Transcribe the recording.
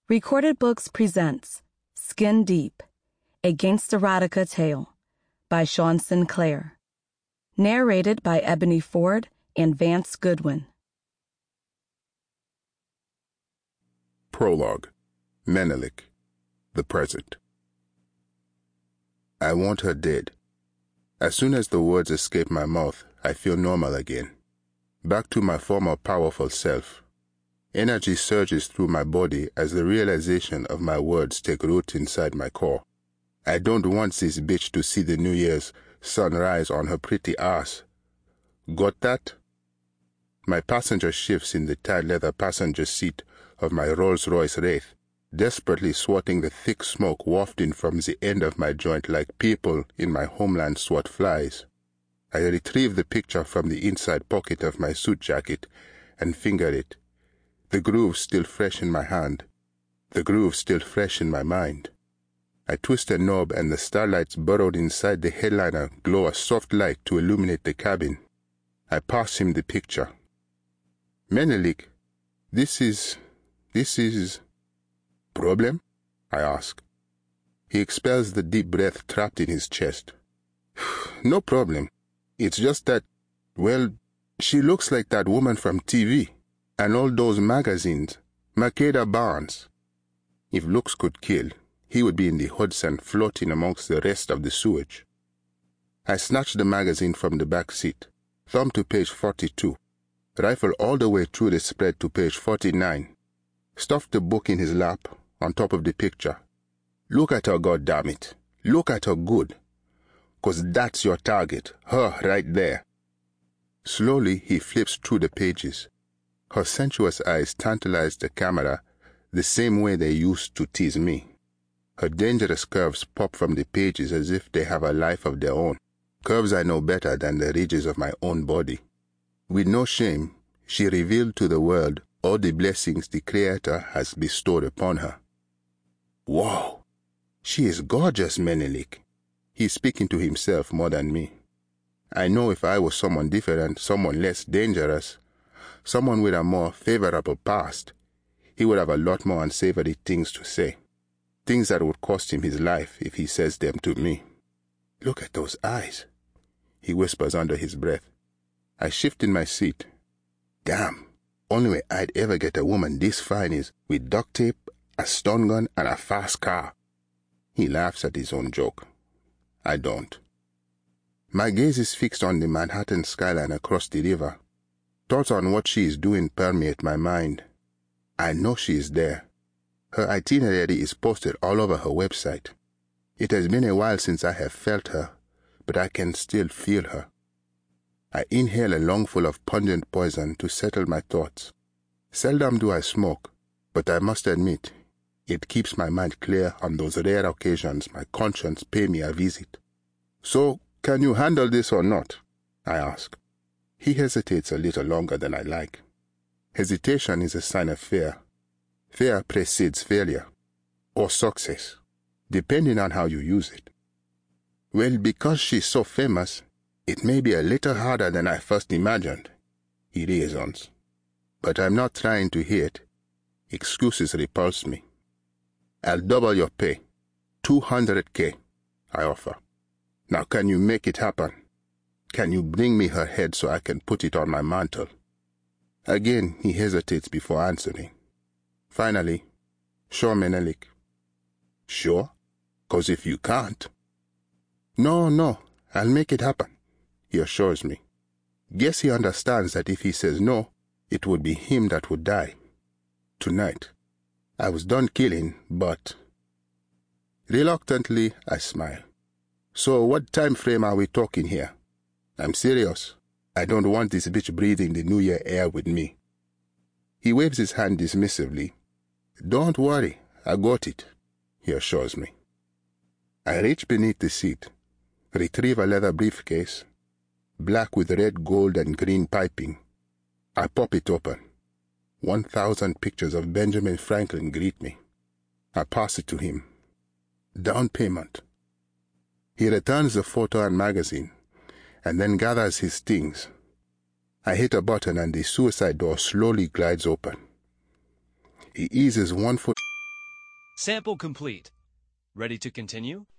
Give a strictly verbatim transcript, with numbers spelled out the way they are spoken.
Recorded Books presents Skin Deep, a Gangsterotica Tale by Sean Sinclair. Narrated by Ebony Ford and Vance Goodwin. Prologue. Menelik. The Present. I want her dead. As soon as the words escape my mouth, I feel normal again. Back to my former powerful self. Energy surges through my body as the realization of my words take root inside my core. I don't want this bitch to see the New Year's sun rise on her pretty ass. Got that? My passenger shifts in the tight leather passenger seat of my Rolls-Royce Wraith, desperately swatting the thick smoke wafting from the end of my joint like people in my homeland swat flies. I retrieve the picture from the inside pocket of my suit jacket and finger it. The groove still fresh in my hand. The groove still fresh in my mind. I twist a knob and the starlights burrowed inside the headliner glow a soft light to illuminate the cabin. I pass him the picture. Menelik, this is... this is... problem? I ask. He expels the deep breath trapped in his chest. No problem. It's just that, well, she looks like that woman from T V. And all those magazines, Makeda Barnes. If looks could kill, he would be in the Hudson floating amongst the rest of the sewage. I snatch the magazine from the back seat, thumb to page forty-two, rifle all the way through the spread to page forty-nine, stuff the book in his lap, on top of the picture. Look at her, goddammit. Look at her good. 'Cause that's your target, her right there. Slowly he flips through the pages. Her sensuous eyes tantalize the camera the same way they used to tease me. Her dangerous curves pop from the pages as if they have a life of their own, curves I know better than the ridges of my own body. With no shame, she revealed to the world all the blessings the Creator has bestowed upon her. Whoa! She is gorgeous, Menelik. He's speaking to himself more than me. I know if I was someone different, someone less dangerous, someone with a more favorable past, he would have a lot more unsavory things to say. Things that would cost him his life if he says them to me. Look at those eyes, he whispers under his breath. I shift in my seat. Damn, only way I'd ever get a woman this fine is with duct tape, a stun gun, and a fast car. He laughs at his own joke. I don't. My gaze is fixed on the Manhattan skyline across the river. Thoughts on what she is doing permeate my mind. I know she is there. Her itinerary is posted all over her website. It has been a while since I have felt her, but I can still feel her. I inhale a lungful of pungent poison to settle my thoughts. Seldom do I smoke, but I must admit, it keeps my mind clear on those rare occasions my conscience pay me a visit. So, can you handle this or not? I ask. He hesitates a little longer than I like. Hesitation is a sign of fear. Fear precedes failure, or success, depending on how you use it. Well, because she's so famous, it may be a little harder than I first imagined, he reasons. But I'm not trying to hear it. Excuses repulse me. I'll double your pay. two hundred K, I offer. Now can you make it happen? Can you bring me her head so I can put it on my mantle? Again, he hesitates before answering. Finally, sure, Menelik. Sure? 'Cause if you can't... No, no, I'll make it happen, he assures me. Guess he understands that if he says no, it would be him that would die. Tonight. I was done killing, but... Reluctantly, I smile. So what time frame are we talking here? I'm serious. I don't want this bitch breathing the New Year air with me. He waves his hand dismissively. Don't worry, I got it, he assures me. I reach beneath the seat, retrieve a leather briefcase, black with red, gold, and green piping. I pop it open. One thousand pictures of Benjamin Franklin greet me. I pass it to him. Down payment. He returns the photo and magazine, and then gathers his things. I hit a button and the suicide door slowly glides open. He eases one foot Sample complete. Ready to continue?